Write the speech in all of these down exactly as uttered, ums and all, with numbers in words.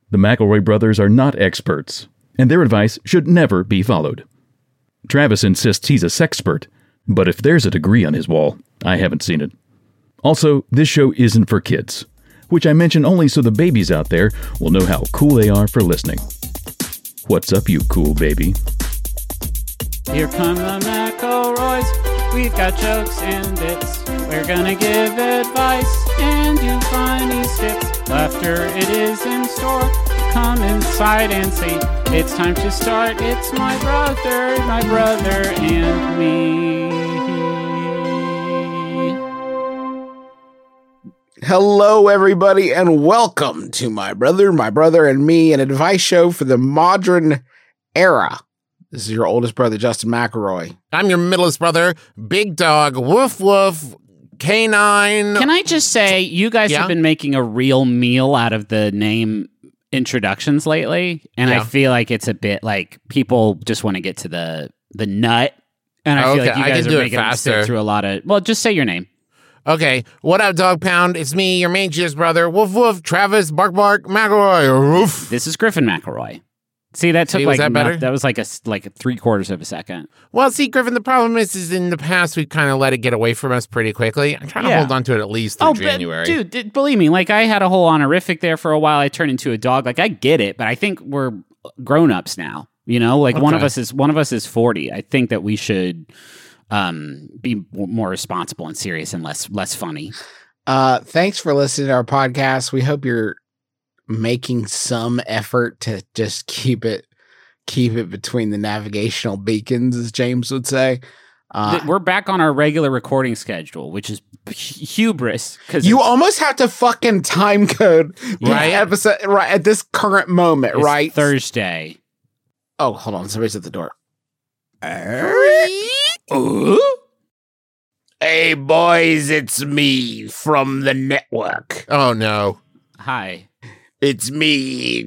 The McElroy brothers are not experts, and their advice should never be followed. Travis insists he's a sexpert, but if there's a degree on his wall, I haven't seen it. Also, this show isn't for kids, which I mention only so the babies out there will know how cool they are for listening. What's up, you cool baby? Here come the McElroys. We've got jokes and bits. We're gonna give advice and do funny skits. Laughter, it is in store. Come inside and see. It's time to start. It's my brother, my brother, and me. Hello, everybody, and welcome to My Brother, My Brother, and Me, an advice show for the modern era. This is your oldest brother, Justin McElroy. I'm your middlest brother, Big Dog, Woof Woof, Canine. Can I just say, you guys Yeah? have been making a real meal out of the name introductions lately, and Yeah. I feel like it's a bit like people just want to get to the the nut, and I feel Okay, like you I guys can are do it making us sit faster. through a lot of. Well, just say your name. Okay, what up, Dog Pound? It's me, your mangiest brother, Woof Woof, Travis, Bark Bark, McElroy, Woof. This is Griffin McElroy. See, that took See, like was that no- better? that was like a s- like three quarters of a second. Well, see, Griffin, the problem is, is in the past, we've kind of let it get away from us pretty quickly. I'm trying to Yeah. hold on to it at least through Oh, but, January. dude, d- believe me, like I had a whole honorific there for a while. I turned into a dog. Like I get it, but I think we're grown ups now. You know, like one of Okay. us is one of us is forty. I think that we should um, be w- more responsible and serious and less less funny. Uh, thanks for listening to our podcast. We hope you're making some effort to just keep it keep it between the navigational beacons, as James would say. Uh, Th- we're back on our regular recording schedule, which is hu- hubris because you almost have to fucking time code the Right. episode right at this current moment, right? Thursday. Oh, hold on. Somebody's at the door. Hey, boys, it's me from the network. Oh, no. Hi. It's me.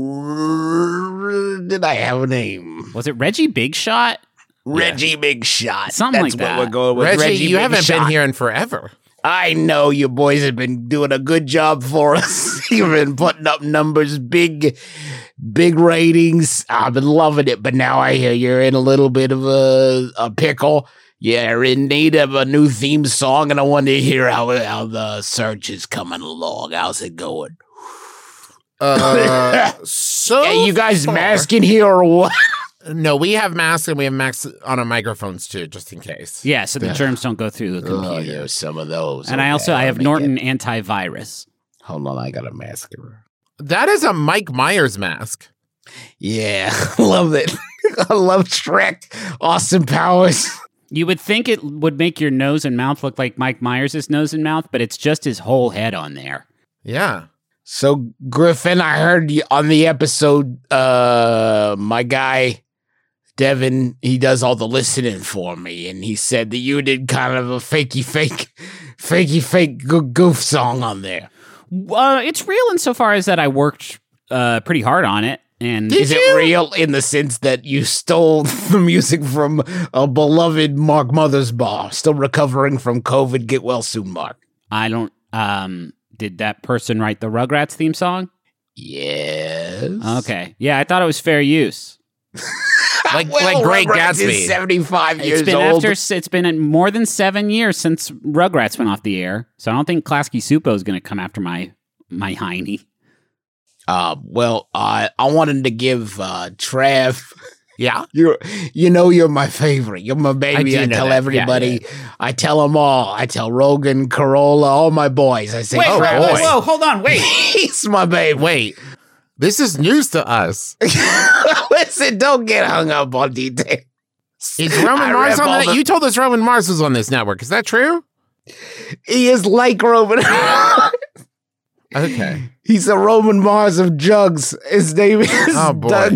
Did I have a name? Was it Reggie Big Shot? Reggie Big Shot. Something That's like what that. we're going with. Reggie, Reggie you Big haven't Shot. been here in forever. I know you boys have been doing a good job for us. You've been putting up numbers, big, big ratings. I've been loving it, but now I hear you're in a little bit of a, a pickle. You're in need of a new theme song, and I want to hear how, how the search is coming along. How's it going? Uh, so Hey, you guys far- masking here or what? No, we have masks and we have masks on our microphones too, just in case. Yeah, so the germs don't go through the computer. Oh, there's some of those. and I also Okay, I have let me Norton get- antivirus. Hold on, I got a mask here. That is a Mike Myers mask. Yeah, love it. I love Shrek. Austin Powers. You would think it would make your nose and mouth look like Mike Myers' nose and mouth, but it's just his whole head on there. Yeah. So, Griffin, I heard you on the episode, uh, my guy, Devin, he does all the listening for me, and he said that you did kind of a fakey fake, fakey fake go- goof song on there. Uh, it's real insofar as that I worked uh, pretty hard on it. And Is it real in the sense that you stole the music from a beloved Mark Mothersbaugh, still recovering from COVID? Get well soon, Mark. I don't. Um, did that person write the Rugrats theme song? Yes. Okay. Yeah, I thought it was fair use. Like Well, like Great Rugrats is Gatsby. seventy-five It's years been old. after. It's been more than seven years since Rugrats went off the air, so I don't think Klasky Supo is going to come after my my hiney. Uh, well, uh, I wanted to give uh, Trav. Yeah. You you know you're my favorite. You're my baby. do I, know tell that. everybody. Yeah, I tell them all. I tell Rogan, Corolla, all my boys. I say, Wait, Oh, whoa, Travis, boy. whoa, hold on, wait. he's my baby. Wait. This is news to us. Listen, don't get hung up on details. Is Roman I Mars rep on all that? the- You told us Roman Mars was on this network. Is that true? He is like Roman. Okay. He's a Roman Mars of jugs. His name is Oh, boy. Doug.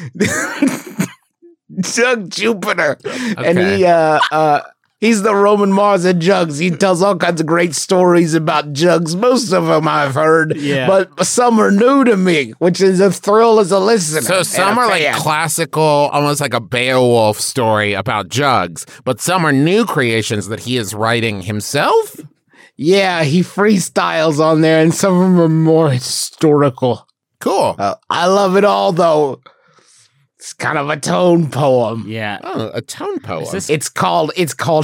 Doug Jupiter. And Okay. he uh uh he's the Roman Mars of jugs. He tells all kinds of great stories about jugs. Most of them I've heard, Yeah. but some are new to me, which is a thrill as a listener. So and some a are like fan. classical, almost like a Beowulf story about jugs, but some are new creations that he is writing himself. Yeah, he freestyles on there, and some of them are more historical. Cool. Uh, I love it all, though. It's kind of a tone poem. Yeah. Oh, a tone poem. Is this- It's called. It's called.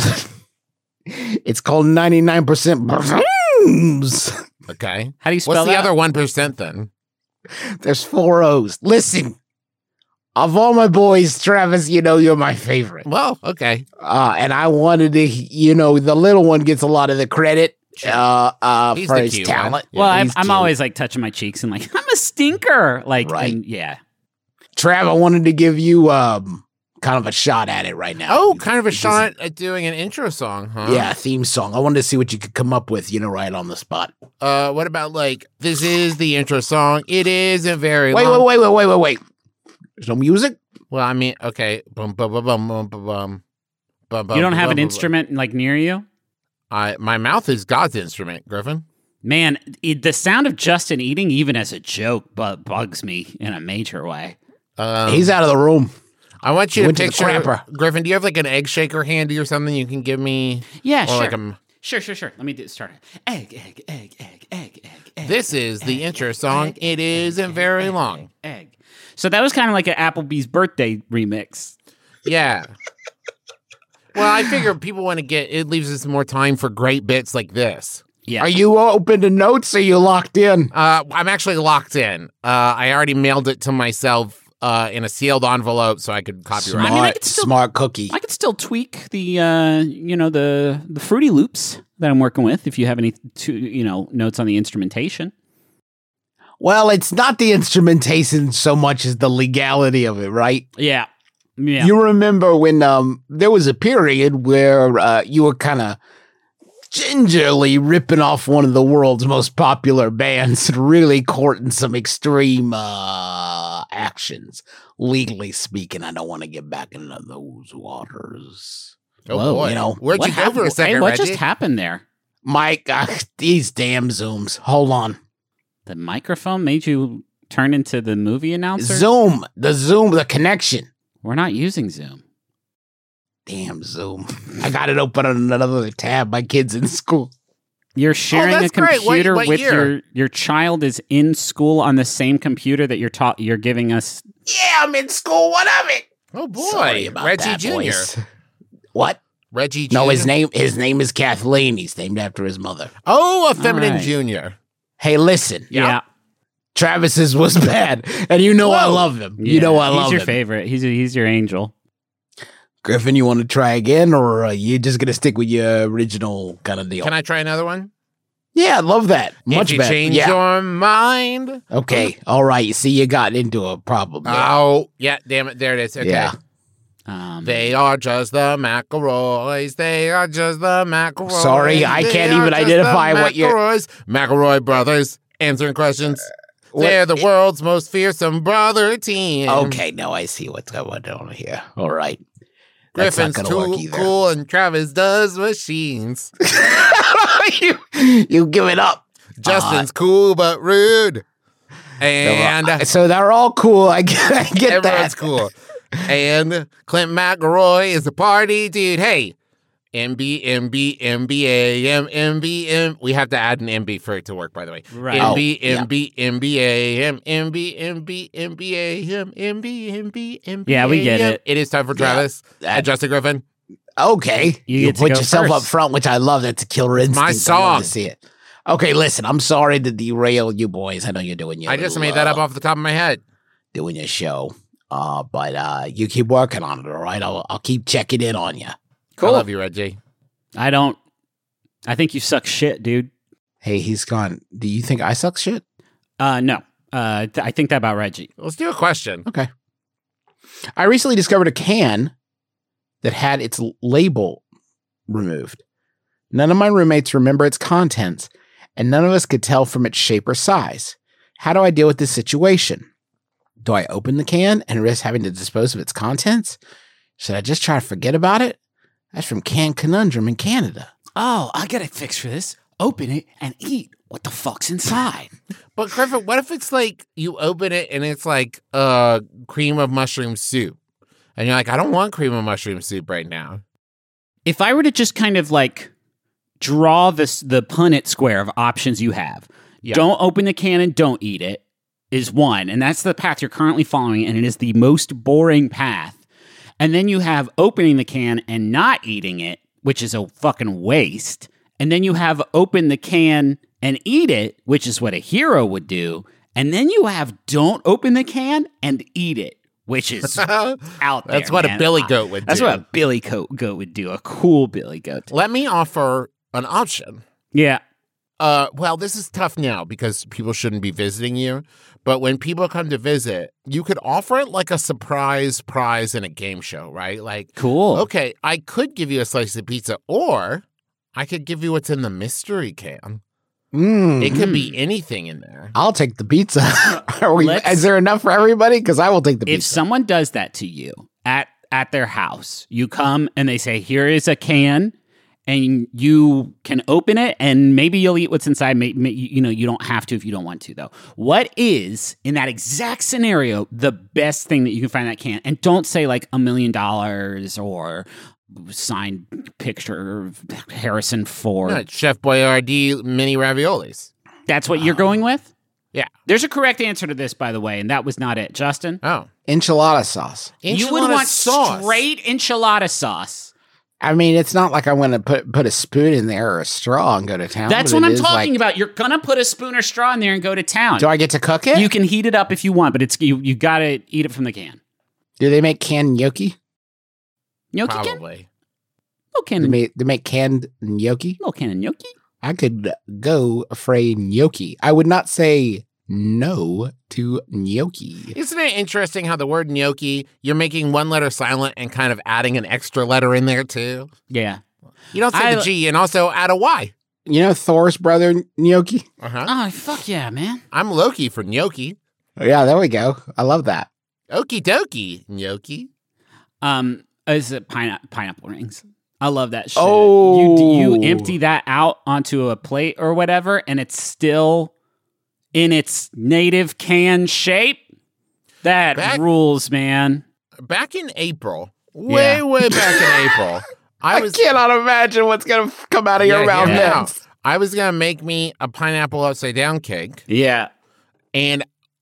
It's called ninety-nine percent Brahms. Okay. How do you spell What's the that? other one percent then? There's four O's. Listen, of all my boys, Travis, you know you're my favorite. Well, okay. Uh, and I wanted to, you know, the little one gets a lot of the credit uh, uh, He's for the his cute one. talent. Well, I'm, He's I'm cute. always like touching my cheeks and like, I'm a stinker. Like, Right. and, yeah. Trav, I wanted to give you um, kind of a shot at it right now. Oh, kind of a This is- shot at doing an intro song, huh? Yeah, theme song. I wanted to see what you could come up with, you know, right on the spot. Uh, what about like, this is the intro song. It isn't very Wait, long. wait, wait, wait, wait, wait, wait. There's no music? Well, I mean, okay. Bum, bum, bum, bum, bum, bum, bum. Bum, bum, You don't have bum, an bum, instrument like near you? bum. I, my mouth is God's instrument, Griffin. Man, it, the sound of Justin eating, even as a joke, bu- bugs me in a major way. Um, He's out of the room. I want you He to went to the picture, crapper. Griffin, do you have like an egg shaker handy or something you can give me? Yeah, Or sure. like a, Sure, sure, sure. Let me do, start it. Egg, egg, egg, egg, egg, egg, egg. this is the intro song. It isn't very long. Egg. So that was kind of like an Applebee's birthday remix. Yeah. Well, I figure people want to get, it leaves us more time for great bits like this. Yeah. Are you open to notes or are you locked in? Uh, I'm actually locked in. Uh, I already mailed it to myself uh, in a sealed envelope so I could copyright I mean, I it. could still- smart cookie. I could still tweak the, uh, you know, the the Fruity Loops that I'm working with. If you have any, to, you know, notes on the instrumentation. Well, it's not the instrumentation so much as the legality of it, right? Yeah, yeah. You remember when um there was a period where uh, you were kind of gingerly ripping off one of the world's most popular bands and really courting some extreme uh actions, legally speaking. I don't want to get back into those waters. Oh, Whoa, boy. you know, Where'd What you go for a happened? second, Hey, what Reggie? just happened there? Mike, uh, these damn Zooms. Hold on. The microphone made you turn into the movie announcer? Zoom, the Zoom, the connection. We're not using Zoom. Damn Zoom. I got it open on another tab. My kid's in school. You're sharing a that's great. What- computer what with year? your your child is in school on the same computer that you're taught you're giving us. Yeah, I'm in school. What of it? Oh, boy. Sorry about Reggie that, Junior boys. What? Reggie Junior No, his name his name is Kathleen. He's named after his mother. Oh, a feminine right. Junior. Hey, listen. Yeah. Travis's was bad, and you know I Whoa. love him. Yeah, You know I he's love your him. favorite. He's he's your angel. Griffin, you want to try again, or are you just gonna stick with your original kind of deal? Can I try another one? Yeah, I love that. Much if you better. change yeah. your mind. Okay. All right. You see, you got into a problem. There. Oh, yeah, damn it. There it is. Okay. Yeah. Um, They are just the McElroys. They are just the McElroys. Sorry, I They can't are even just identify the what you're- McElroys. McElroy brothers answering questions. what- They're the world's most fearsome brother team. Okay. Now I see what's going on here. All right. That's not Griffin's gonna work too either. cool and Travis does machines. you, you give it up. Justin's cool but rude. And Uh, so they're all cool. I get, I get everyone's that. cool. And Clint McElroy is the party dude. Hey, M B, M B, M B A, M, M B, M. We have to add an M B for it to work, by the way. Right. M B, Oh, yeah. M B, M B A, M, M B, M B, M B A, M, M B, M B, M B A. Yeah, we get it. It is time for Travis that- and Justin Griffin. Okay. You You, get to put go yourself up first. front, which I love. That's a killer instinct. My I love song. to see it. Okay, listen. I'm sorry to derail you boys. I know you're doing your I just little, made that up uh, off the top of my head. doing your show. Uh, but uh, you keep working on it, all right? I'll, I'll keep checking in on you. I love you, Reggie. I don't. I think you suck shit, dude. Hey, he's gone. Do you think I suck shit? Uh, no. Uh, th- I think that about Reggie. Let's do a question. Okay. I recently discovered a can that had its l- label removed. None of my roommates remember its contents, and none of us could tell from its shape or size. How do I deal with this situation? Do I open the can and risk having to dispose of its contents? Should I just try to forget about it? That's from Can Conundrum in Canada. Oh, I got a fix for this. Open it and eat what the fuck's inside. But Griffin, what if it's like you open it and it's like uh cream of mushroom soup, and you're like, I don't want cream of mushroom soup right now. If I were to just kind of like draw this the Punnett square of options you have, Yeah. don't open the can and don't eat it is one, and that's the path you're currently following, and it is the most boring path. And then you have opening the can and not eating it, which is a fucking waste. And then you have open the can and eat it, which is what a hero would do. And then you have don't open the can and eat it, which is out there. That's what man. a billy goat would That's do. what a billy goat, goat would do. A cool billy goat. Let me offer an option. Yeah. Uh, well, this is tough now because people shouldn't be visiting you. But when people come to visit, you could offer it like a surprise prize in a game show, right? Like, Cool. okay, I could give you a slice of pizza, or I could give you what's in the mystery can. Mm. It could be anything in there. I'll take the pizza. Are we, Let's- is there enough for everybody? Because I will take the If pizza. someone does that to you at at their house, you come and they say, "Here is a can," and you can open it, and maybe you'll eat what's inside. Maybe, you know, you don't have to if you don't want to, though. What is in that exact scenario the best thing that you can find in that can? And don't say like a million dollars or signed picture of Harrison Ford. Yeah, Chef Boyardee mini raviolis. That's what you're going with? Yeah. There's a correct answer to this, by the way, and that was not it, Justin. Oh. Enchilada sauce. You would Enchilada want sauce. straight enchilada sauce. I mean, it's not like I'm going to put put a spoon in there or a straw and go to town. That's but what it I'm is talking like- about. You're gonna put a spoon or straw in there and go to town. Do I get to cook it? You can heat it up if you want, but it's you. You gotta eat it from the can. Do they make canned gnocchi? Gnocchi can? Probably. No can. They make, they make canned gnocchi? No can of gnocchi. I could go fray gnocchi. I would not say no to gnocchi. Isn't it interesting how the word gnocchi, you're making one letter silent and kind of adding an extra letter in there too? Yeah. You don't say I- the G and also add a Y. You know Thor's brother gnocchi? Uh-huh. Oh fuck yeah, man. I'm Loki for gnocchi. Oh, yeah, there we go. I love that. Okie dokie, gnocchi. Um, is it pineapple pineapple rings? I love that shit. Oh. You you empty that out onto a plate or whatever, and it's still in its native can shape. That Back- rules, man. Back in April, way, Yeah. way back in April, I I, was cannot imagine what's going to come out of your Yeah, mouth yeah. next. I was gonna make me a pineapple upside down cake, Yeah. and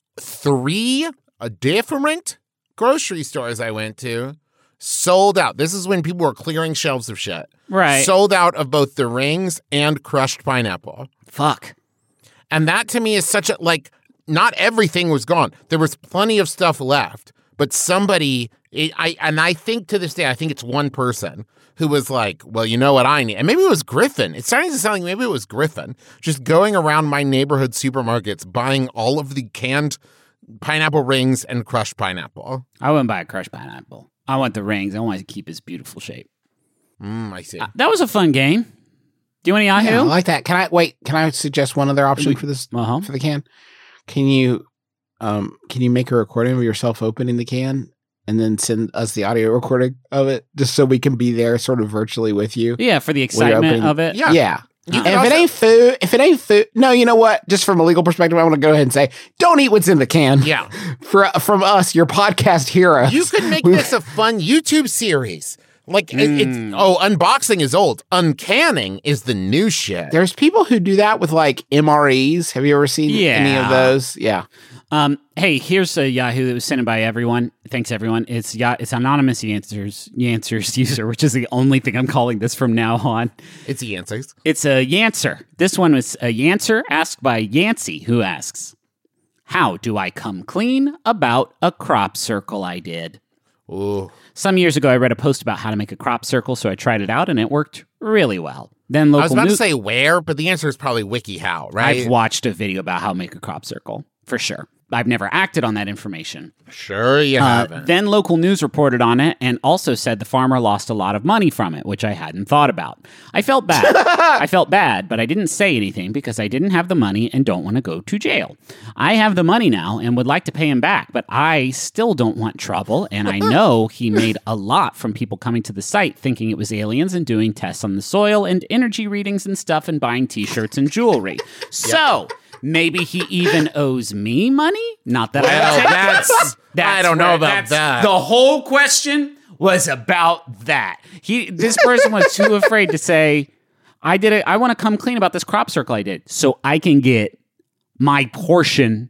three uh, different grocery stores I went to sold out. This is when people were clearing shelves of shit. Right. Sold out of both the rings and crushed pineapple. Fuck. And that to me is such a, like, not everything was gone. There was plenty of stuff left, but somebody, it, I and I think to this day, I think it's one person who was like, well, you know what I need? And maybe it was Griffin. It's starting to sound like maybe it was Griffin, just going around my neighborhood supermarkets, buying all of the canned pineapple rings and crushed pineapple. I wouldn't buy a crushed pineapple. I want the rings. I want to keep his beautiful shape. Mm, I see. Uh, that was a fun game. Do you want any Yeah, I Yahoo? like that. Can I wait? Can I suggest one other option We- for this Uh-huh. for the can? Can you um can you make a recording of yourself opening the can and then send us the audio recording of it just so we can be there sort of virtually with you? Yeah, for the you're excitement opening- of it. Yeah. Yeah. You And can if also- it ain't food, if it ain't food, no, you know what? Just from a legal perspective, I want to go ahead and say, don't eat what's in the can. Yeah. For from us, your podcast heroes. You could make We- this a fun YouTube series. Like, it, Mm. it's, oh, unboxing is old. Uncanning is the new shit. There's people who do that with like M R Es. Have you ever seen any Yeah. of those? Yeah. Um, hey, here's a Yahoo that was sent in by everyone. Thanks, everyone. It's yeah, it's anonymous answers answers user, which is the only thing I'm calling this from now on. It's the answers. It's a Yancer. This one was a Yancer asked by Yancey, who asks, "How do I come clean about a crop circle I did?" Ooh. Some years ago, I read a post about how to make a crop circle, so I tried it out, and it worked really well. Then local I was about news- to say where, but the answer is probably WikiHow, right? I've watched a video about how to make a crop circle, for sure. I've never acted on that information. Sure you Uh, haven't. then local news reported on it and also said the farmer lost a lot of money from it, which I hadn't thought about. I felt bad. I felt bad, but I didn't say anything because I didn't have the money and don't want to go to jail. I have the money now and would like to pay him back, but I still don't want trouble, and I know he made a lot from people coming to the site thinking it was aliens and doing tests on the soil and energy readings and stuff and buying t-shirts and jewelry. So... maybe he even owes me money? Not that Well, I would take that's- it. I don't know where- about that's- that. The whole question was about that. He, this person was too afraid to say, "I did it. I want to come clean about this crop circle I did, so I can get my portion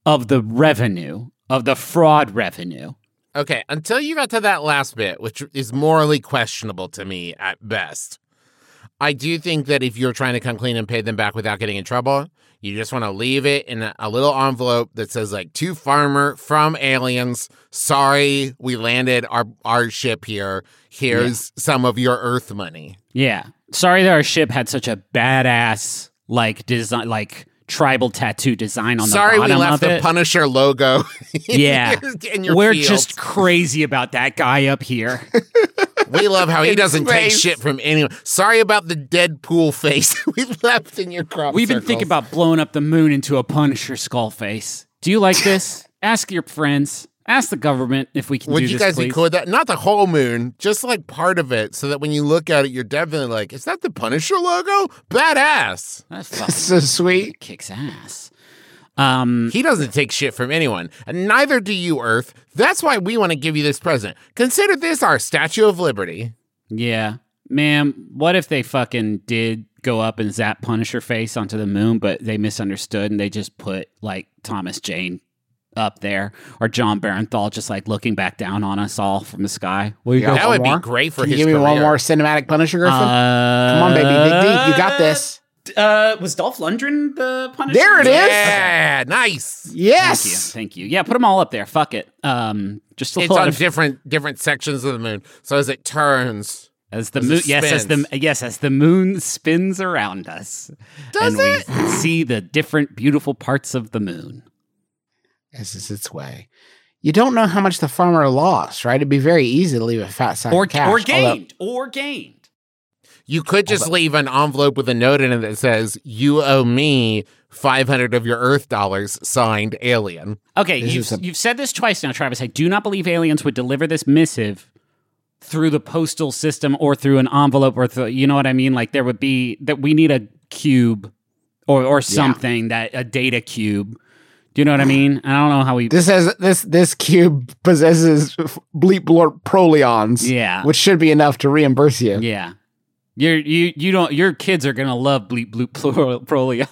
of the revenue, of the fraud revenue. Okay, until you got to that last bit, which is morally questionable to me at best, I do think that if you're trying to come clean and pay them back without getting in trouble, you just want to leave it in a, a little envelope that says, like, to farmer from aliens, sorry we landed our, our ship here. Here's yeah. some of your Earth money. Yeah. Sorry that our ship had such a badass, like, design, like, tribal tattoo design on Sorry the bottom we left of the it. Punisher logo. Yeah. in your We're field. just crazy about that guy up here. We love how he In doesn't take space. shit from anyone. Sorry about the Deadpool face we left in your crop We've been circles. thinking about blowing up the moon into a Punisher skull face. Do you like this? Ask your friends. Ask the government if we can Would do you this, guys please. be cool with that? Not the whole moon, just like part of it, so that when you look at it, you're definitely like, is that the Punisher logo? Badass. That's fucking So sweet. kicks ass. Um, He doesn't take shit from anyone, and neither do you, Earth. That's why we want to give you this present. Consider this our Statue of Liberty. yeah. Ma'am, what if they fucking did go up and zap Punisher face onto the moon, but they misunderstood and they just put, like, Thomas Jane up there, or John Barenthal just, like, looking back down on us all from the sky? Will you Yeah. go? That would more? be great for Can you his give me career. one more cinematic Punisher, Griffin? Uh, Come on, baby. Dig deep. You got this. Uh, was Dolph Lundgren the Punisher? There it is. Yeah, nice. Yes. Thank you. Thank you. Yeah, put them all up there. Fuck it. Um, just a It's lot on of different different sections of the moon. So as it turns, as the as it moon. Yes, as the spins. yes, as the moon spins around us, Does and it? we see the different beautiful parts of the moon. This is its way. You don't know how much the farmer lost, right? It'd be very easy to leave a fat sack Or of cash. or although- gained. Or gained. you could just leave an envelope with a note in it that says, you owe me five hundred of your Earth dollars, signed Alien. Okay, This you've, is a- you've said this twice now, Travis. I do not believe aliens would deliver this missive through the postal system or through an envelope or through, you know what I mean? Like there would be that we need a cube or or something that a data cube. Do you know what I mean? I don't know how we. This has this this cube possesses bleep blorp prolions. Yeah. Which should be enough to reimburse you. Yeah, you're you you don't. Your kids are gonna love bleep bloop pro- prolio.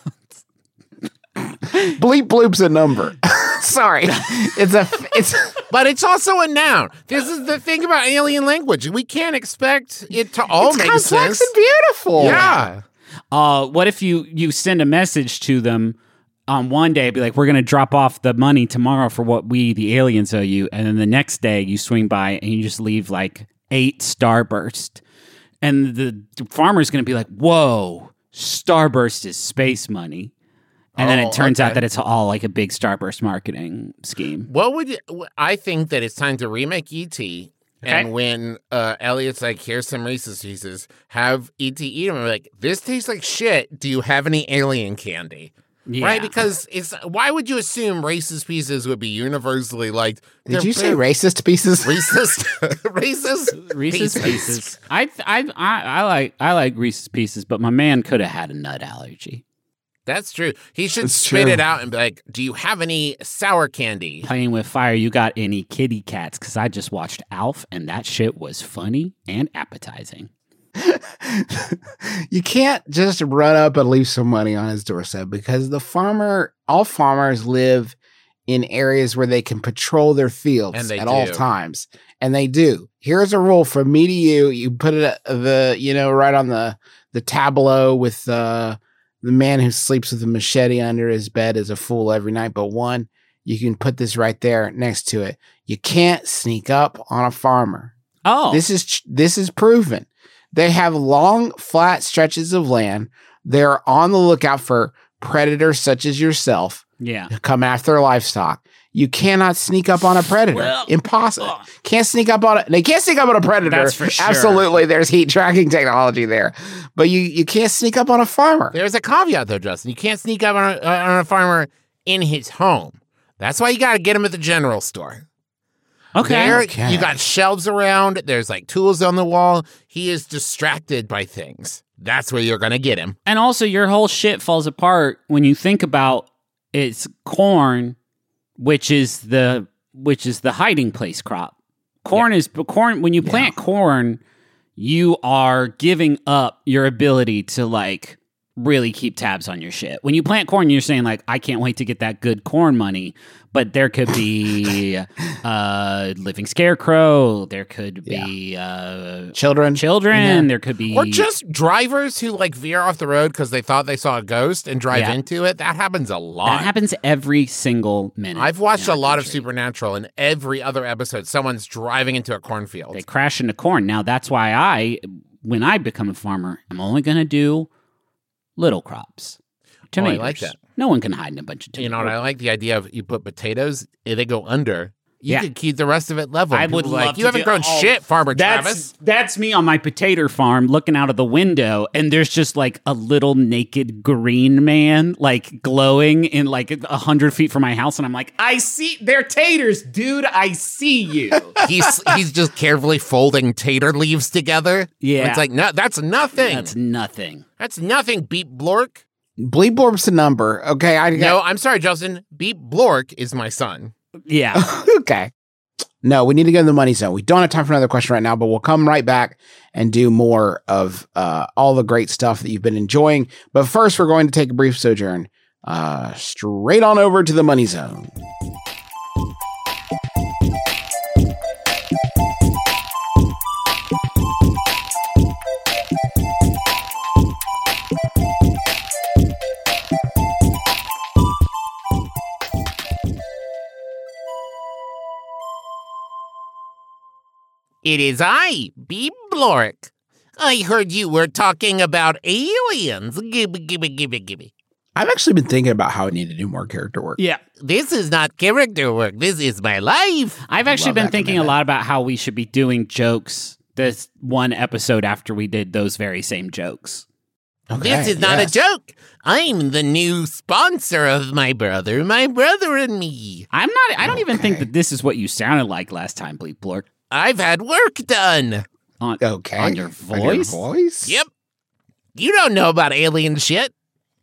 Bleep bloop's a number. Sorry. It's a it's But it's also a noun. This is the thing about alien language. We can't expect it to all it's make complex sense. and beautiful. Yeah. Uh, what if you you send a message to them on one day, be like, we're going to drop off the money tomorrow for what we, the aliens, owe you. And then the next day you swing by and you just leave like eight Starburst. And the farmer's going to be like, whoa, Starburst is space money. And then Oh, it turns okay. out that it's all like a big Starburst marketing scheme. What would you, I think that it's time to remake E T. Okay. And when uh, Elliot's like, here's some Reese's Pieces, have E T eat them. And we're like, this tastes like shit. Do you have any alien candy? Yeah. Right? Because it's why would you assume Reese's Pieces would be universally liked? Did They're you say very- racist pieces? Reese's? Reese's? Reese's Pieces. I, I I I like I like Reese's Pieces, but my man could have had a nut allergy. That's true. He should That's spit true. it out and be like, do you have any sour candy? Playing with fire, you got any kitty cats? Because I just watched Alf, and that shit was funny and appetizing. You can't just run up and leave some money on his doorstep because the farmer, all farmers live in areas where they can patrol their fields And they at all do. times. And they do. Here's a rule from me to you. You put it uh, the, you know, right on the, the tableau with uh, the man who sleeps with a machete under his bed is a fool every night but one. You can put this right there next to it. You can't sneak up on a farmer. Oh, This is this is proven. They have long, flat stretches of land. They're on the lookout for predators such as yourself yeah. to come after their livestock. You cannot sneak up on a predator. Well, Impossible. ugh. Can't sneak up on it. They can't sneak up on a predator. That's for sure. Absolutely. There's heat tracking technology there. But you, you can't sneak up on a farmer. There's a caveat, though, Justin. You can't sneak up on a, uh, on a farmer in his home. That's why you got to get him at the general store. Okay. There, Okay. you got shelves around. There's like tools on the wall. He is distracted by things. That's where you're going to get him. And also, your whole shit falls apart when you think about it's corn, which is the which is the hiding place crop. Corn is corn. When you plant corn, you are giving up your ability to like really keep tabs on your shit. When you plant corn, you're saying like, I can't wait to get that good corn money. But there could be uh, living scarecrow. There could be uh, Children. children. There could be Or just drivers who like veer off the road because they thought they saw a ghost and drive Yeah. into it. That happens a lot. that happens every single minute. I've watched in a our lot of country. Supernatural, and every other episode, someone's driving into a cornfield. They crash into corn. Now that's why I, when I become a farmer, I'm only going to do little crops. Tomatoes. like that. No one can hide in a bunch of tomatoes. You know what I like? The idea of you put potatoes, eh, they go under. You Yeah. could keep the rest of it level. I People would are love like, to you haven't do- grown oh, shit, Farmer That's Travis. that's me on my potato farm looking out of the window, and there's just like a little naked green man like glowing in like a hundred feet from my house, and I'm like, I see they're taters, dude. I see you. he's he's just carefully folding tater leaves together. Yeah. It's like, no, that's nothing. That's nothing. That's nothing, Beep Blork. Bleep Blorp's a number. Okay, I No, got. I'm sorry, Justin. Beep Blork is my son. Yeah. Okay. No, we need to go to the money zone. We don't have time for another question right now, but we'll come right back and do more of uh, all the great stuff that you've been enjoying. But first, we're going to take a brief sojourn uh, straight on over to the money zone. It is I, Beep Blork. I heard you were talking about aliens. Gibby, gibby, gibby, gibby. I've actually been thinking about how I need to do more character work. Yeah. This is not character work. This is my life. I've actually Love been that thinking a commitment. lot about how we should be doing jokes this one episode after we did those very same jokes. Okay, This is not yes. a joke. I'm the new sponsor of my brother, my brother and me. I'm not I don't even think Okay. that this is what you sounded like last time, Bleep Blork. I've had work done. On, Okay. on your On your voice? voice? Yep. You don't know about alien shit.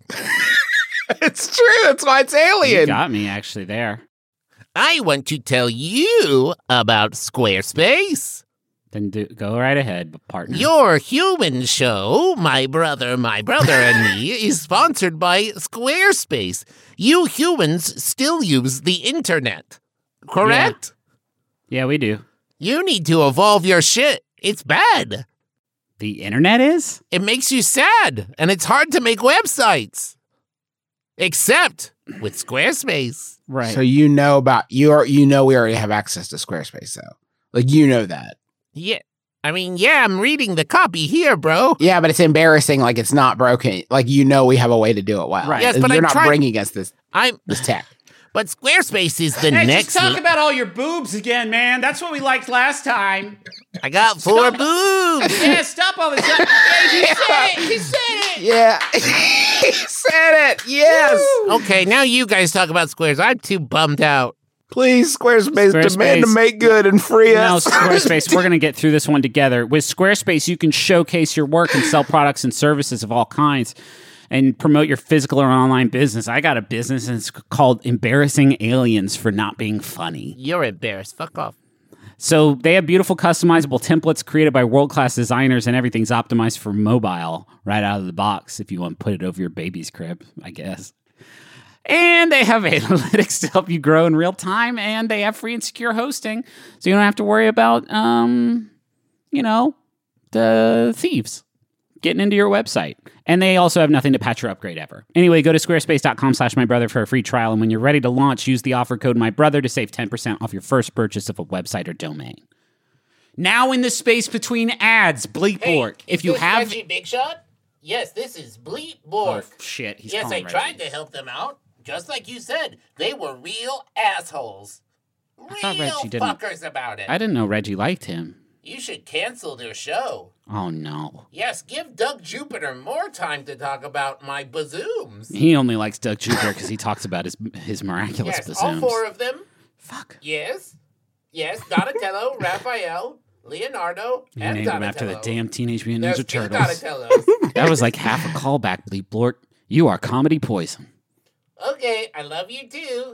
It's true. That's why it's You alien. got me actually there. I want to tell you about Squarespace. Then do, go right ahead, partner. Your human show, My Brother, My Brother and Me, is sponsored by Squarespace. You humans still use the internet, correct? yeah, we do. You need to evolve your shit. It's bad. The internet is? It makes you sad, and it's hard to make websites. Except with Squarespace. Right. So you know about you are you know we already have access to Squarespace though. Like you know that. Yeah. I mean, yeah, I'm reading the copy here, bro. Yeah, but it's embarrassing. Like it's not broken. Like you know we have a way to do it well. Right. Yes, but you're I'm not trying- bringing us this I'm this tech. but Squarespace is the next about all your boobs again, man. That's what we liked last time. I got four boobs. Yeah, stop all the time. He said it. He said it. Yeah, he said it. Yes, Okay, now you guys talk about squares. I'm too bummed out. please, Squarespace, Squarespace. demand to make good and free No, us. Squarespace, we're going to get through this one together. With Squarespace, you can showcase your work and sell products and services of all kinds and promote your physical or online business. I got a business and it's called Embarrassing Aliens for Not Being Funny. You're embarrassed. Fuck off. So they have beautiful customizable templates created by world-class designers, and everything's optimized for mobile right out of the box if you want to put it over your baby's crib, I guess. And they have analytics to help you grow in real time, and they have free and secure hosting, so you don't have to worry about, um, you know, the thieves getting into your website. And they also have nothing to patch or upgrade ever. Anyway, go to squarespace.com slash my brother for a free trial, and when you're ready to launch, use the offer code my brother to save ten percent off your first purchase of a website or domain. Now in the space between ads, Bleep Bork. If you have... Big Shot? Yes, this is Bleep Oh, Bork. shit, he's yes, I calling tried Reggie. to help them out. Just like you said, they were real assholes. thought Real Reggie didn't- fuckers about it. I didn't know Reggie liked him. You should cancel their show. Oh, no. Yes, give Doug Jupiter more time to talk about my bazooms. He only likes Doug Jupiter because he talks about his his miraculous Yes, all bazooms. four of them. Fuck. Yes. Yes, Donatello, Raphael, Leonardo, You and named him Donatello. after the damn Teenage Mutant There's Ninja two Turtles. Donatellos. That was like half a callback, Bleep Blort. You are comedy poison. Okay, I love you too.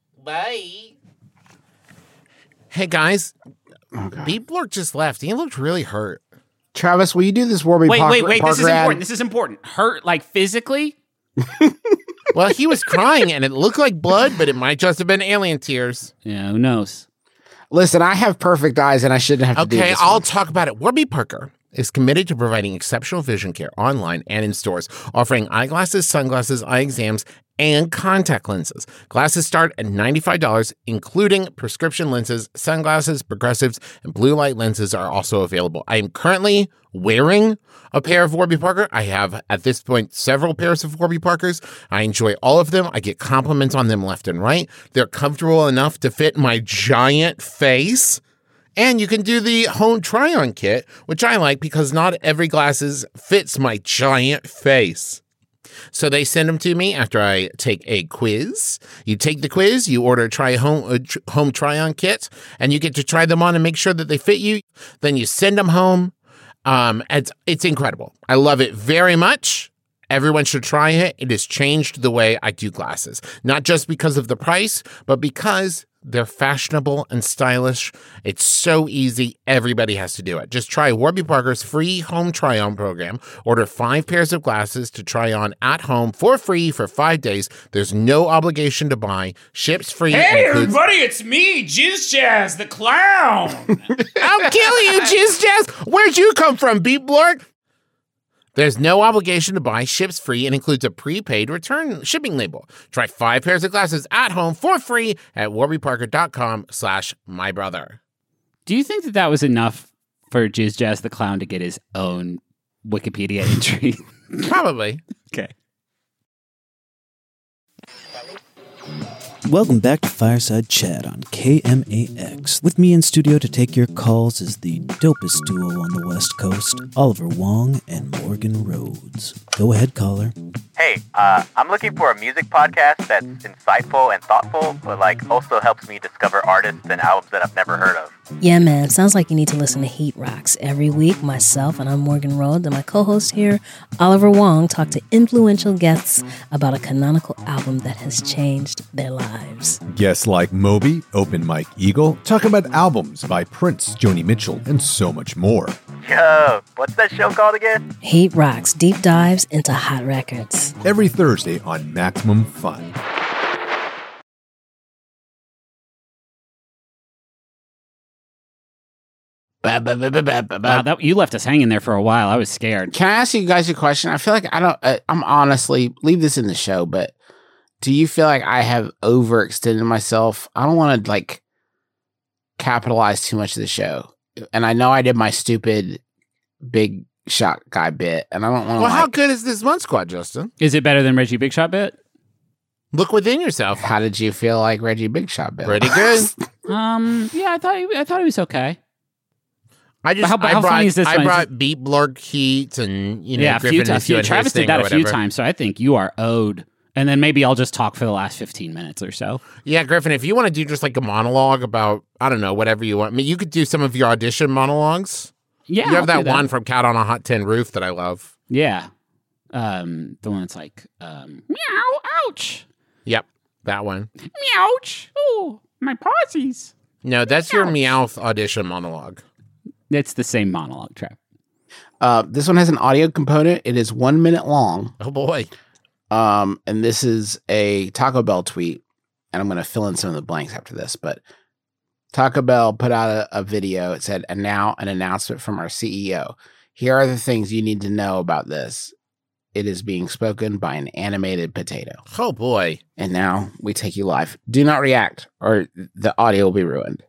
Bye. Hey guys, Okay. Beep Blort just left. He looked really hurt. Travis, will you do this Warby Wait, Parker, wait, wait. Parker This is ad? important. This is important. Hurt, like, physically? Well, he was crying, and it looked like blood, but it might just have been alien tears. Yeah, who knows? Listen, I have perfect eyes, and I shouldn't have to do Okay, this. I'll one. talk about it. Warby Parker is committed to providing exceptional vision care online and in stores, offering eyeglasses, sunglasses, eye exams, and contact lenses. Glasses start at ninety-five dollars, including prescription lenses, sunglasses, progressives, and blue light lenses are also available. I am currently wearing a pair of Warby Parker. I have, at this point, several pairs of Warby Parkers. I enjoy all of them. I get compliments on them left and right. They're comfortable enough to fit my giant face. And you can do the home try-on kit, which I like because not every glasses fits my giant face. So they send them to me after I take a quiz. You take the quiz, you order a try home a tr- home try-on kit, and you get to try them on and make sure that they fit you. Then you send them home. Um, it's it's incredible. I love it very much. Everyone should try it. It has changed the way I do glasses, not just because of the price, but because they're fashionable and stylish. It's so easy. Everybody has to do it. Just try Warby Parker's free home try-on program. Order five pairs of glasses to try on at home for free for five days. There's no obligation to buy. Ships free. Hey, includes- everybody, it's me, Jizz Jazz, the clown. I'll kill you, Jizz Jazz. Where'd you come from, Beat Blork? There's no obligation to buy, ships free, and includes a prepaid return shipping label. Try five pairs of glasses at home for free at warbyparker.com slash my brother. Do you think that that was enough for Jizz Jazz the clown to get his own Wikipedia entry? Probably. Okay. Welcome back to Fireside Chat on K M A X. With me in studio to take your calls is the dopest duo on the West Coast, Oliver Wong and Morgan Rhodes. Go ahead, caller. Hey, uh, I'm looking for a music podcast that's insightful and thoughtful, but like also helps me discover artists and albums that I've never heard of. Yeah, man. Sounds like you need to listen to Heat Rocks. Every week, myself, and I'm Morgan Rhodes, and my co-host here, Oliver Wong, talk to influential guests about a canonical album that has changed their lives. Guests like Moby, Open Mike Eagle, talk about albums by Prince, Joni Mitchell, and so much more. Yo, what's that show called again? Heat Rocks, deep dives into hot records. Every Thursday on Maximum Fun. Ba, ba, ba, ba, ba, ba, ba. Wow, that, you left us hanging there for a while. I was scared. Can I ask you guys a question? I feel like I don't, uh, I'm honestly, leave this in the show, but do you feel like I have overextended myself? I don't want to like capitalize too much of the show. And I know I did my stupid big shot guy bit, and I don't want to. Well, how like, good is this Month Squad, Justin? Is it better than Reggie Big Shot bit? Look within yourself. how did you feel like Reggie Big Shot bit? Pretty good. Um, yeah, I thought he, I thought he was okay. I just How- I how brought, funny is this I one? brought Beat Blork Heat and you know yeah, a Griffin few times. is doing Travis his did thing that or a few whatever. times, so I think you are owed. And then maybe I'll just talk for the last fifteen minutes or so. Yeah, Griffin, if you want to do just like a monologue about I don't know whatever you want, I mean, you could do some of your audition monologues. Yeah, you have I'll do that one from Cat on a Hot Tin Roof that I love. Yeah, um, the one that's like um, meow, ouch, Yep, that one. meowch. Oh, my pawsies. No, that's your Meowth audition monologue. It's the same monologue track. Uh, this one has an audio component. It is one minute long. Oh boy. Um, and this is a Taco Bell tweet, and I'm going to fill in some of the blanks after this. But Taco Bell put out a, a video. It said, and now an announcement from our C E O. Here are the things you need to know about this. It is being spoken by an animated potato. Oh boy. And now we take you live. Do not react, or the audio will be ruined.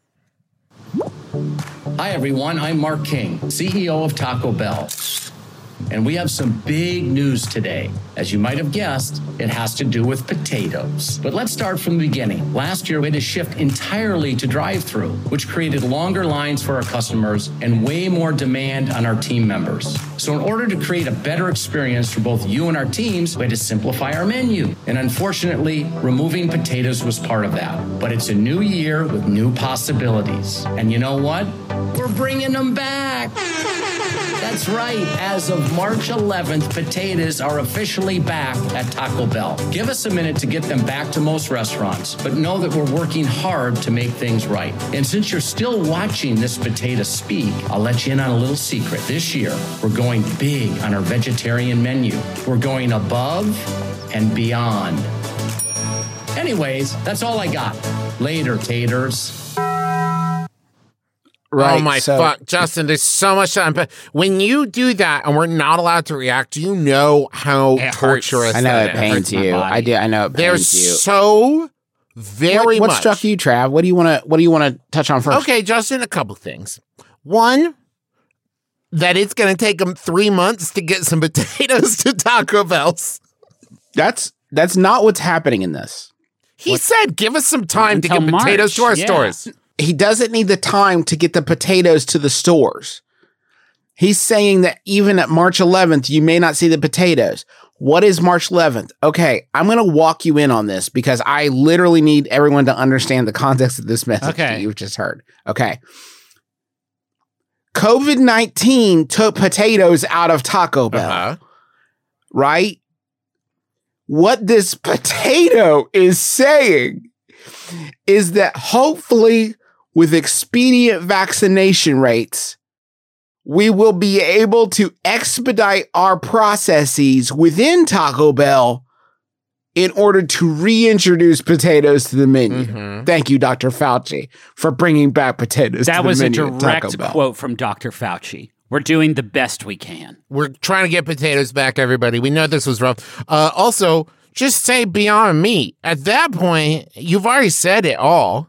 Hi, everyone. I'm Mark King, C E O of Taco Bell. And we have some big news today. As you might have guessed, it has to do with potatoes. But let's start from the beginning. Last year, we had to shift entirely to drive-thru, which created longer lines for our customers and way more demand on our team members. So in order to create a better experience for both you and our teams, we had to simplify our menu. And unfortunately, removing potatoes was part of that. But it's a new year with new possibilities. And you know what? We're bringing them back. That's right. As of March eleventh, potatoes are officially back at Taco Bell. Give us a minute to get them back to most restaurants, but know that we're working hard to make things right. And since you're still watching this potato speak, I'll let you in on a little secret. This year, we're going big on our vegetarian menu. We're going above and beyond. Anyways, that's all I got. Later, taters. Right, oh my so- fuck, Justin! There's so much time, but when you do that and we're not allowed to react, do you know how It hurts. torturous I know that it is? pains hurts my you. body. I do. I know it There's pains you. so very what, what much. struck you, Trav? What do you want to? What do you want to touch on first? Okay, Justin, a couple things. One, that it's going to take them three months to get some potatoes to Taco Bell's. That's that's not what's happening in this. He said, give us some time to Until get potatoes to our March, yeah. stores. He doesn't need the time to get the potatoes to the stores. He's saying that even at March eleventh, you may not see the potatoes. What is March eleventh? Okay, I'm going to walk you in on this because I literally need everyone to understand the context of this message Okay. that you've just heard. Okay. COVID nineteen took potatoes out of Taco Bell, Uh-huh. right? What this potato is saying is that hopefully with expedient vaccination rates, we will be able to expedite our processes within Taco Bell in order to reintroduce potatoes to the menu. Mhm. Thank you, Doctor Fauci, for bringing back potatoes That to the was a menu at Taco direct Bell. quote from Doctor Fauci. We're doing the best we can. We're trying to get potatoes back, everybody. We know this was rough. Uh, also, just say Beyond Meat. At that point, you've already said it all.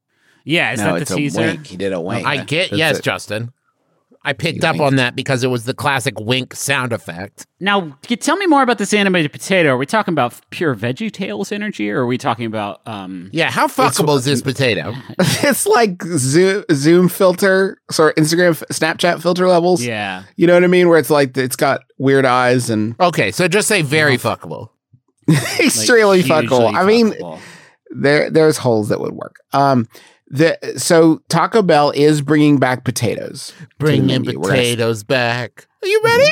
Yeah, is No, that it's the a teaser? wink. He did a wink. I get, That's yes, it. Justin. I picked You up winked. on that because it was the classic wink sound effect. Now, can you tell me more about this animated potato? Are we talking about pure VeggieTales energy, or are we talking about um? Yeah, how fuckable is this potato? It's like Zoom, Zoom filter, sorry, Instagram, Snapchat filter levels. Yeah, You know what I mean? Where it's like, it's got weird eyes and Okay, so just say very fuckable. extremely like, fuckable. hugely I mean, fuckable. there there's holes that would work. Um, the so Taco Bell is bringing back potatoes. to the Bringing menu. We're gonna- potatoes back. Are you ready?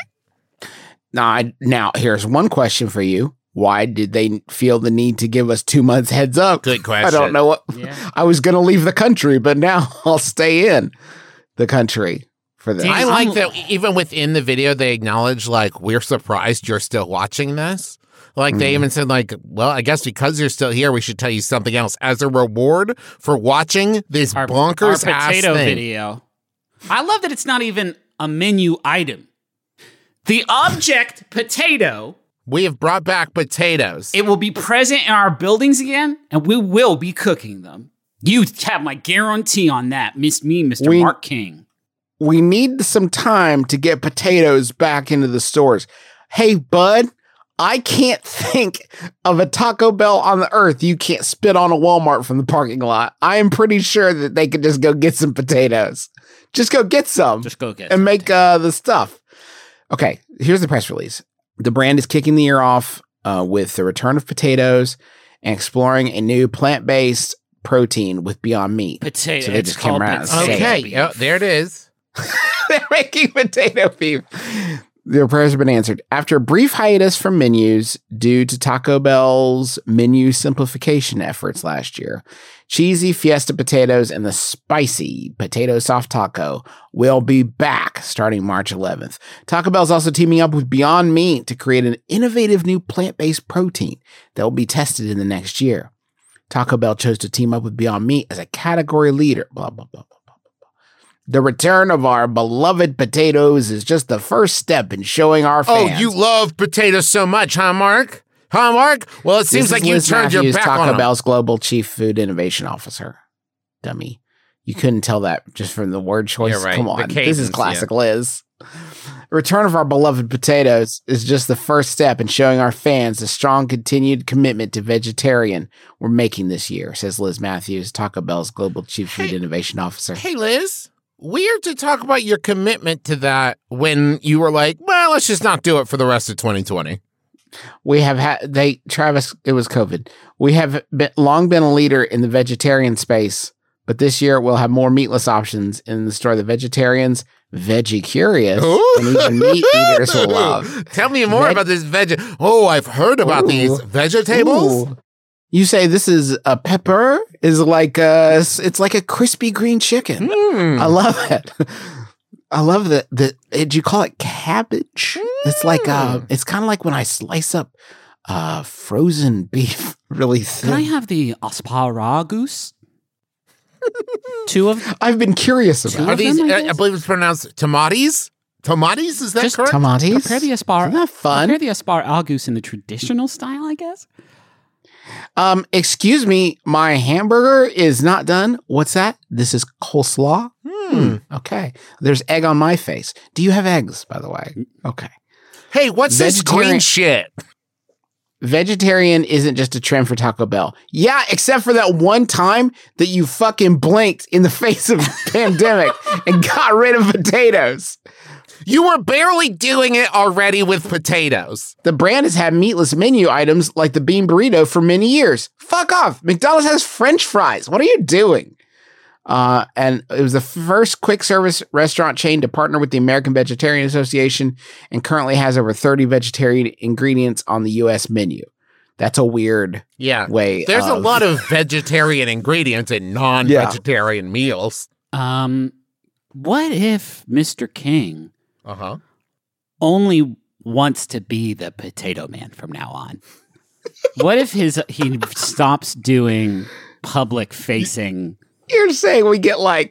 Now, I, now here's one question for you. Why did they feel the need to give us two months heads up? Good question. I don't know what. Yeah. I was going to leave the country, but now I'll stay in the country for this. I I'm- like that even within the video, they acknowledge, like, we're surprised you're still watching this. Like, they even said, like, well, I guess because you're still here, we should tell you something else. As a reward for watching this our, bonkers our ass potato thing. video. I love that it's not even a menu item. The object potato, We have brought back potatoes. it will be present in our buildings again, and we will be cooking them. You have my guarantee on that, Miss me, Mister We- Mark King. We need some time to get potatoes back into the stores. Hey, bud, I can't think of a Taco Bell on the earth you can't spit on a Walmart from the parking lot. I am pretty sure that they could just go get some potatoes. Just go get some. Just go get and some make uh, the stuff. Okay, here's the press release. The brand is kicking the year off uh, with the return of potatoes and exploring a new plant-based protein with Beyond Meat. Potato. So they it's just came called around and potato said- okay, beef. yeah, there it is. They're making potato beef. Their prayers have been answered. After a brief hiatus from menus due to Taco Bell's menu simplification efforts last year, cheesy Fiesta potatoes and the spicy potato soft taco will be back starting March eleventh. Taco Bell is also teaming up with Beyond Meat to create an innovative new plant-based protein that will be tested in the next year. Taco Bell chose to team up with Beyond Meat as a category leader. Blah, blah, blah, blah. The return of our beloved potatoes is just the first step in showing our Oh, fans. you love potatoes so much, huh, Mark? Huh, Mark? Well, it This seems is like you Liz turned your Matthews, back Taco on them. Bell's global chief food innovation officer. Dummy. You couldn't tell that just from the word choice. You're right. Come The on. This cadence, is classic Liz. Return of our beloved potatoes is just the first step in showing our fans the strong continued commitment to vegetarian we're making this year, says Liz Matthews, Taco Bell's global chief food Hey- innovation officer. Hey, Liz. Weird to talk about your commitment to that when you were like, well, let's just not do it for the rest of twenty twenty. We have had they Travis. It was COVID. We have been, long been a leader in the vegetarian space, but this year we'll have more meatless options in the store. The vegetarians veggie curious, Ooh. and even meat eaters will love. Tell me more Veg- about this veg. Oh, I've heard about Ooh. these vegetables. Ooh. You say this is a pepper? Is like a, it's like a crispy green chicken. Mm. I love it. I love that. The, did you call it cabbage? Mm. It's like uh, it's kind of like when I slice up uh, frozen beef really thin. Can I have the asparagus? Two of I've been curious Two about Are of these? them, I I, I guess? believe it's pronounced tomates. Tomates? Is that Just correct? tomatoes. prepare the aspar. Isn't that fun? Prepare the asparagus in the traditional style, I guess. Um, excuse me, my hamburger is not done. What's that? This is coleslaw. Hmm. Okay. There's egg on my face. Do you have eggs, by the way? Okay. Hey, what's this Vegetarian- green shit? Vegetarian isn't just a trend for Taco Bell. Yeah, except for that one time that you fucking blinked in the face of a pandemic and got rid of potatoes. You were barely doing it already with potatoes. The brand has had meatless menu items like the bean burrito for many years. Fuck off. McDonald's has French fries. What are you doing? Uh, and it was the first quick service restaurant chain to partner with the American Vegetarian Association and currently has over thirty vegetarian ingredients on the U S menu. That's a weird Yeah. way. There's a of- lot of vegetarian ingredients in non-vegetarian meals. Um, what if Mister King Uh-huh. only wants to be the potato man from now on? What if his he stops doing public facing? You're saying we get like,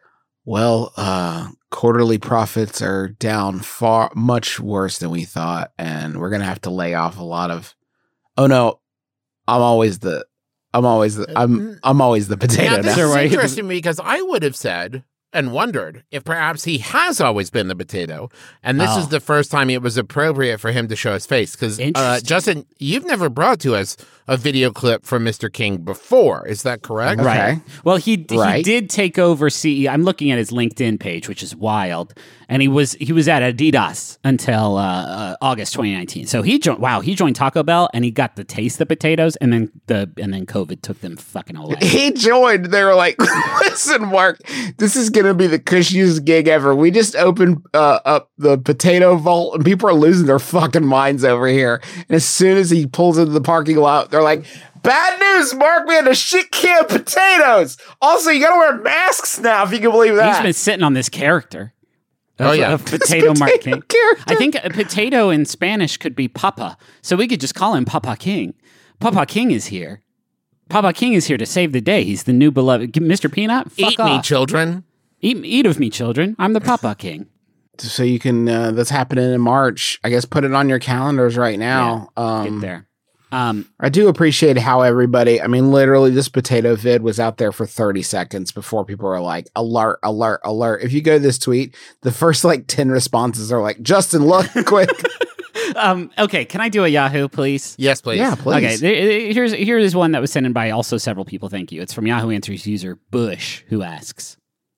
well, uh, quarterly profits are down far much worse than we thought, and we're gonna have to lay off a lot of. Oh no, I'm always the, I'm always the, I'm I'm always the potato. Now, this now. is right. interesting because I would have said and wondered if perhaps he has always been the potato, and this Oh. is the first time it was appropriate for him to show his face. Because, uh, Interesting. Justin, you've never brought to us a video clip from Mister King before. Is that correct? Okay. Right. Well, he he Right. did take over C E O. I'm looking at his LinkedIn page, which is wild, and he was he was at Adidas until uh, uh, August twenty nineteen. So he joined. Wow, he joined Taco Bell, and he got to taste the potatoes, and then the and then COVID took them fucking away. He joined. They were like, "Listen, Mark, this is gonna be the cushiest gig ever. We just opened uh, up the potato vault, and people are losing their fucking minds over here. And as soon as he pulls into the parking lot, they're like." Bad news, Mark. We had a shit can of potatoes. Also, you gotta wear masks now, if you can believe that. He's been sitting on this character. Of, Oh, yeah. of potato Mark potato King. character. I think a potato in Spanish could be Papa, so we could just call him Papa King. Papa King is here. Papa King is here to save the day. He's the new beloved Mister Peanut. Fuck Eat off. me, children. Eat, eat of me, children. I'm the Papa King. So you can. Uh, that's happening in March. I guess put it on your calendars right now. um, Get there. Um, I do appreciate how everybody, I mean, literally this potato vid was out there for thirty seconds before people were like, alert, alert, alert. If you go to this tweet, the first like ten responses are like, Justin, look quick. um, okay, can I do a Yahoo, please? Yes, please. Yeah, please. Okay, there- there- here's here is one that was sent in by also several people. Thank you. It's from Yahoo Answers user Bush, who asks,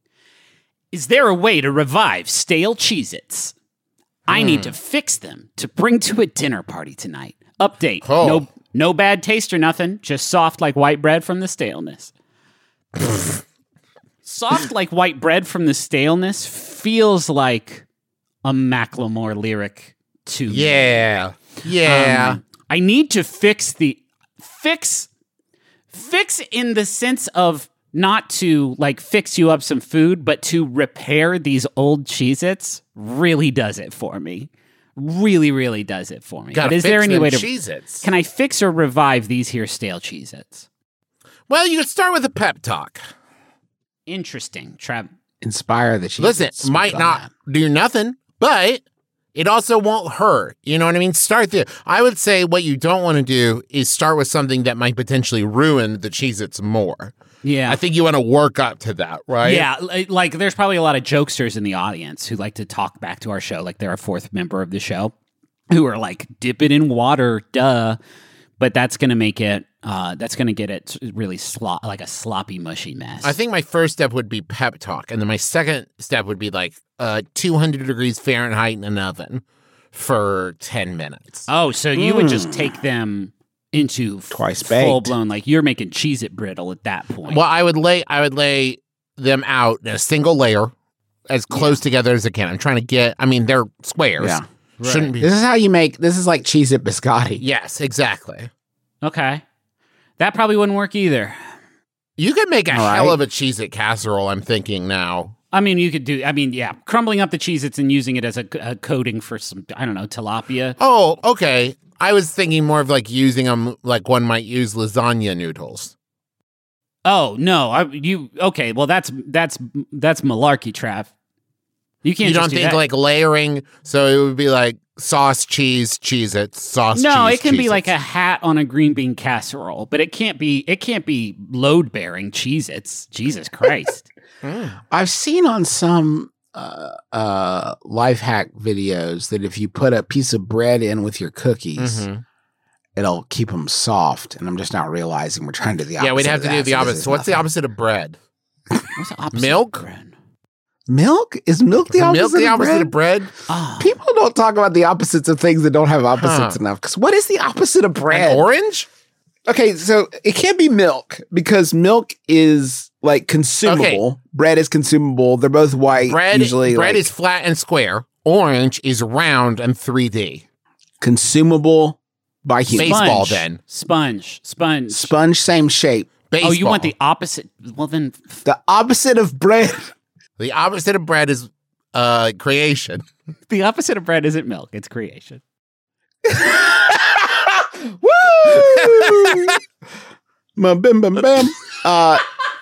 "Is there a way to revive stale Cheez-Its? I need to fix them to bring to a dinner party tonight. Update: Oh. no, no bad taste or nothing. Just soft like white bread from the staleness." Soft like white bread from the staleness feels like a Macklemore lyric to me. Yeah. Yeah. Um, I need to fix the fix fix in the sense of not to like fix you up some food, but to repair these old Cheez-Its really does it for me. Really, really does it for me. Gotta but is fix there any them way to Cheez-Its. can I fix or revive these here stale Cheez-Its? Well, you could start with a pep talk. Interesting. Trav. Inspire the Cheez-Its. Listen, Speak might on not that. do nothing, but it also won't hurt. You know what I mean? Start there. I would say what you don't want to do is start with something that might potentially ruin the Cheez-Its more. Yeah. I think you want to work up to that, right? Yeah, li- like there's probably a lot of jokesters in the audience who like to talk back to our show, like they're a fourth member of the show, who are like, dip it in water, duh. But that's going to make it, uh, that's going to get it really slop, like a sloppy, mushy mess. I think my first step would be pep talk. And then my second step would be like uh, two hundred degrees Fahrenheit in an oven for ten minutes. Oh, so you would just take them into f- Twice baked. full blown, like you're making Cheez-It brittle at that point. Well, I would lay I would lay them out in a single layer as close yeah. together as I can. I'm trying to get, I mean, they're squares. Yeah. Right. Shouldn't be. This is how you make, this is like Cheez-It biscotti. Yes, exactly. Okay. That probably wouldn't work either. You could make a All hell right. of a Cheez-It casserole, I'm thinking now. I mean, you could do, I mean, yeah, crumbling up the Cheez-Its and using it as a, a coating for some, I don't know, tilapia. Oh, okay. I was thinking more of like using them like one might use lasagna noodles. Oh, no. I, you, okay, well, that's, that's, that's malarkey, Trav. You can't You just don't do think that. like layering, so it would be like sauce, cheese, Cheez-Its, sauce, No, cheese, it can be Cheez-Its. like a hat on a green bean casserole, but it can't be, it can't be load-bearing Cheez-Its. Jesus Christ. I've seen on some uh, uh, life hack videos that if you put a piece of bread in with your cookies, Mm-hmm. it'll keep them soft. And I'm just not realizing we're trying to do the opposite. Yeah, we'd have of to that, do the so this opposite. is So what's the nothing. opposite of bread? What's the opposite Milk? of bread? Milk? Is milk the Is opposite, milk the of, opposite bread? of bread? Oh. People don't talk about the opposites of things that don't have opposites Huh. enough. Because what is the opposite of bread? An orange? Okay, so it can't be milk because milk is like consumable. Okay. Bread is consumable. They're both white. Bread, usually bread like, is flat and square. Orange is round and three D. consumable by humans. Baseball, Sponge. then. Sponge. Sponge. Sponge, same shape. Baseball. Oh, you want the opposite? Well, then. The opposite of bread. The opposite of bread is uh, creation. The opposite of bread isn't milk, it's creation. Woo! Ma bim bim bam. Uh,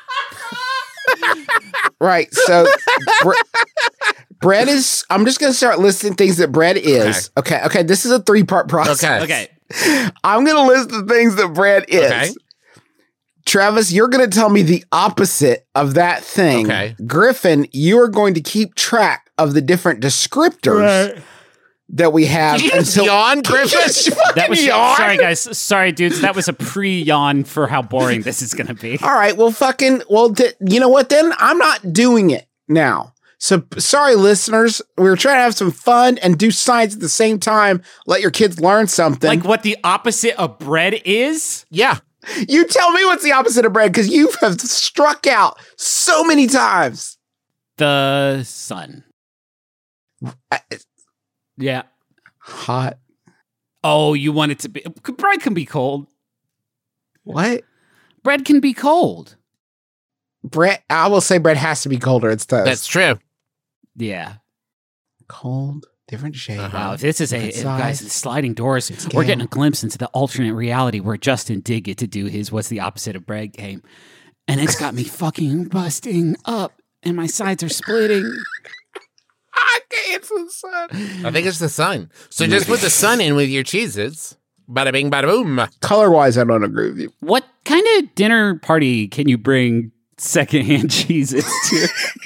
right. So bre- bread is. I'm just gonna start listing things that bread is. Okay. Okay. okay this is a three part process. Okay. Okay. I'm gonna list the things that bread is. Okay. Travis, you're going to tell me the opposite of that thing. Okay. Griffin, you are going to keep track of the different descriptors that we have. Did you just until yawn, Griffin? Yes, you fucking That was yawn. sorry, guys. Sorry, dudes. That was a pre-yawn for how boring this is gonna be. All right. Well, fucking. Well, th- you know what? Then I'm not doing it now. So sorry, listeners. We were trying to have some fun and do science at the same time. Let your kids learn something. Like what the opposite of bread is? Yeah. You tell me what's the opposite of bread because you have struck out so many times. The sun. I- Yeah. Hot. Oh, you want it to be bread can be cold. What? Bread can be cold. Bread. I will say bread has to be colder. It's toast. That's true. Yeah. cold, different shade. Uh-huh. Wow, if this is a Different if, guys, size. it's sliding doors. It's We're scale. getting a glimpse into the alternate reality where Justin did get to do his what's the opposite of bread game. And it's got me fucking busting up and my sides are splitting. I can't. It's the sun. I think it's the sun. So just put the sun in with your Cheez-Its. Bada bing, bada boom. Color wise, I don't agree with you. What kind of dinner party can you bring secondhand cheeses to?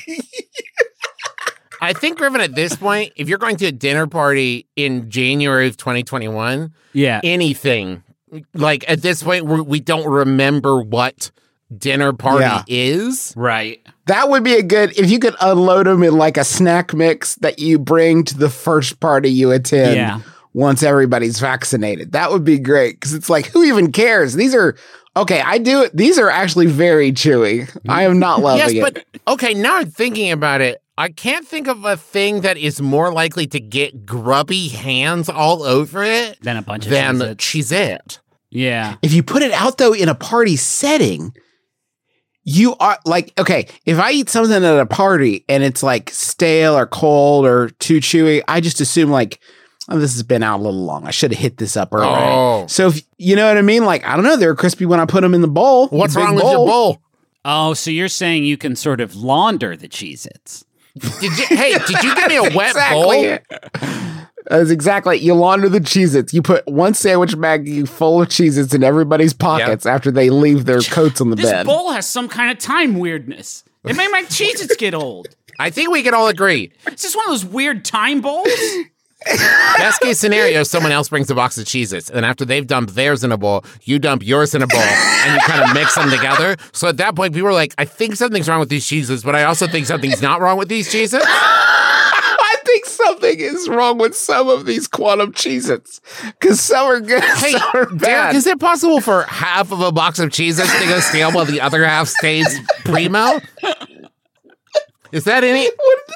I think, Griffin, at this point, if you're going to a dinner party in January of twenty twenty-one, Yeah. anything, like at this point, we're, we don't remember what dinner party Yeah. is. Right. That would be a good if you could unload them in like a snack mix that you bring to the first party you attend. Yeah. Once everybody's vaccinated, that would be great because it's like who even cares? These are okay. I do it. These are actually very chewy. I am not loving Yes, it. but okay, now I'm thinking about it. I can't think of a thing that is more likely to get grubby hands all over it Then a bunch of than Cheez-Its. Cheez-It. Yeah. If you put it out though in a party setting, you are like, okay, if I eat something at a party and it's like stale or cold or too chewy, I just assume like, oh, this has been out a little long. I should have hit this up earlier. Oh. So if you know what I mean? Like, I don't know, they're crispy when I put them in the bowl. What's the big wrong with your bowl? Oh, so you're saying you can sort of launder the Cheez-Its. Did you, hey, did you give me a wet Exactly. bowl? That's exactly. You launder the Cheez-Its. You put one sandwich bag full of Cheez-Its in everybody's pockets after they leave their coats on the This bed. bowl has some kind of time weirdness. It made my Cheez-Its get old. I think we can all agree. Is this one of those weird time bowls? Best case scenario, someone else brings a box of Cheez-Its, and after they've dumped theirs in a bowl, you dump yours in a bowl, and you kind of mix them together. So at that point, people were like, I think something's wrong with these Cheez-Its, but I also think something's not wrong with these Cheez-Its. I think something is wrong with some of these quantum Cheez-Its because some are good, Hey, some are Derek, bad. is it possible for half of a box of Cheez-Its to go stale while the other half stays primo? Is that any? What-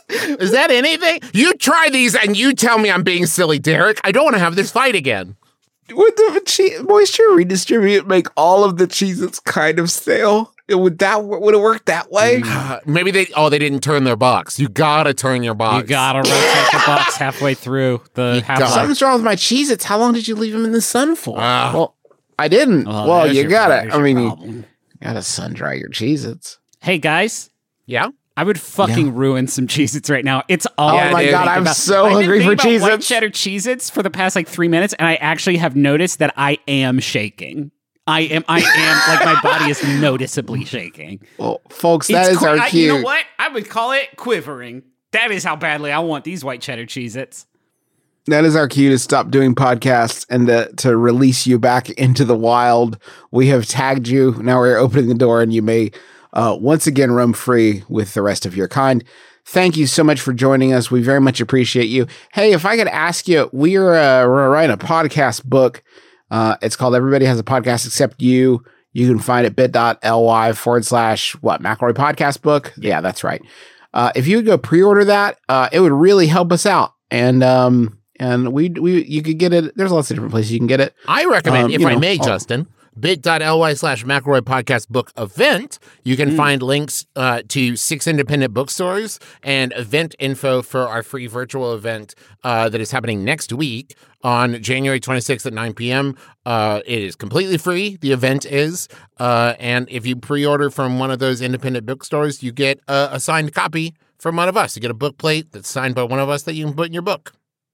Is that anything? You try these and you tell me I'm being silly, Derek. I don't want to have this fight again. Would the che- moisture redistribute make all of the Cheez-Its kind of stale? It would that would it work that way? Maybe they oh they didn't turn their box. You gotta turn your box. You gotta rotate the box halfway through the half. Something's wrong with my Cheez-Its. How long did you leave them in the sun for? Uh, well, I didn't. Well, well, there's you your- gotta. there's I your mean, you problem. gotta sun dry your Cheez-Its. Hey guys, Yeah? I would fucking Yeah. ruin some Cheez-Its right now. It's all Oh I my think God, I'm about. so I've been hungry for thinking about white Cheez-Its. cheddar Cheez-Its for the past like three minutes, and I actually have noticed that I am shaking. I am, I am, like my body is noticeably shaking. Well, folks, that It's is qui- our I- cue. You know what? I would call it quivering. That is how badly I want these white cheddar Cheez-Its. That is our cue to stop doing podcasts and to, to release you back into the wild. We have tagged you. Now we're opening the door, and you may uh, once again roam free with the rest of your kind. Thank you so much for joining us. We very much appreciate you. Hey, if I could ask you, we're, uh, we're writing a podcast book. Uh, it's called Everybody Has a Podcast Except You. You can find it bit.ly forward slash what, McElroy Podcast Book? Yeah, that's right. Uh, if you would go pre-order that, uh, it would really help us out. And um, and we we you could get it. There's lots of different places you can get it. I recommend, Um, if you I know, may, I'll- Justin, bit.ly slash McElroy Podcast Book Event. You can find links uh, to six independent bookstores and event info for our free virtual event uh, that is happening next week on January twenty-sixth at nine p.m. Uh, it is completely free. The event is. Uh, and if you pre-order from one of those independent bookstores, you get a, a signed copy from one of us. You get a book plate that's signed by one of us that you can put in your book.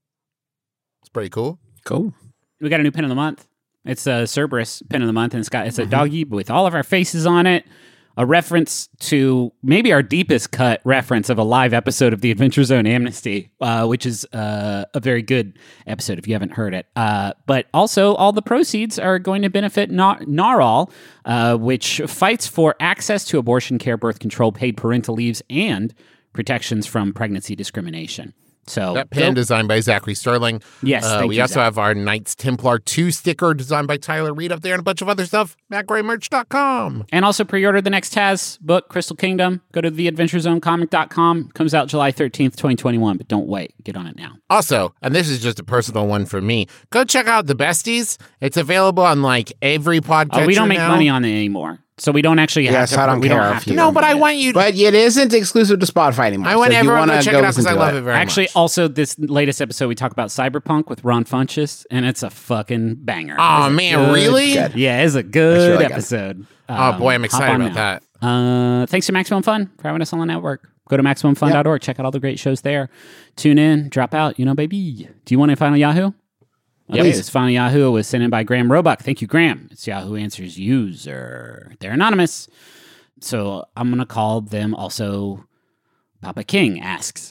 It's pretty cool. Cool. We got a new pin of the month. It's a Cerberus pin of the month, and it's got it's a Mm-hmm. doggy with all of our faces on it. A reference to maybe our deepest cut reference of a live episode of the Adventure Zone Amnesty, uh, which is uh, a very good episode if you haven't heard it. Uh, but also, all the proceeds are going to benefit Na- NARAL, uh, which fights for access to abortion care, birth control, paid parental leaves, and protections from pregnancy discrimination. So That pin go- designed by Zachary Sterling. Yes, Uh, thank we you, also Zach. have our Knights Templar two sticker designed by Tyler Reed up there and a bunch of other stuff. Mac Gray Merch dot com. And also pre-order the next Taz book, Crystal Kingdom. Go to the adventure zone comic dot com. Comes out July thirteenth, twenty twenty-one, but don't wait. Get on it now. Also, and this is just a personal one for me, go check out The Besties. It's available on like every podcast. Oh, we don't make money on it anymore. So we don't actually have Yes, to. I don't we care don't if have to. you No, don't but I get it. want you to. But it isn't exclusive to Spotify anymore. I want so if you everyone wanna to check go it out because listen I to love it very Actually, much. also this latest episode we talk about Cyberpunk with Ron Funches, and it's a fucking banger. Oh, It's a man, good- really? good. Yeah, it's a good really good. episode. Oh, boy, I'm Um, excited hop on about now. that. Uh, thanks to Maximum Fun for having us on the network. Go to maximum fun dot org. Check out all the great shows there. Tune in, drop out, you know, baby. Do you want a Final Yahoo? Okay, Please. this Final Yahoo was sent in by Graham Roebuck. Thank you, Graham. It's Yahoo Answers user. They're anonymous. So I'm going to call them also Papa King asks,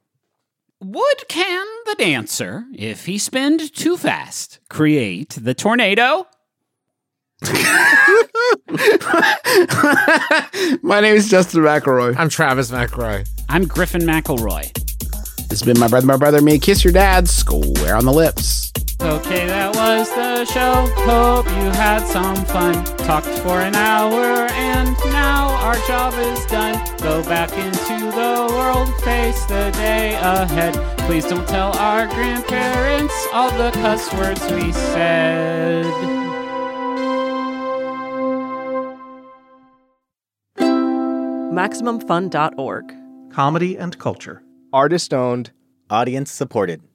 would can the dancer, if he spinned too fast, create the tornado? My name is Justin McElroy. I'm Travis McRoy. I'm Griffin McElroy. This has been my brother, my brother, me. Kiss your dad. Square on the lips. Okay, that was the show. Hope you had some fun. Talked for an hour, and now our job is done. Go back into the world, face the day ahead. Please don't tell our grandparents all the cuss words we said. Maximum Fun dot org. Comedy and culture. Artist owned. Audience supported.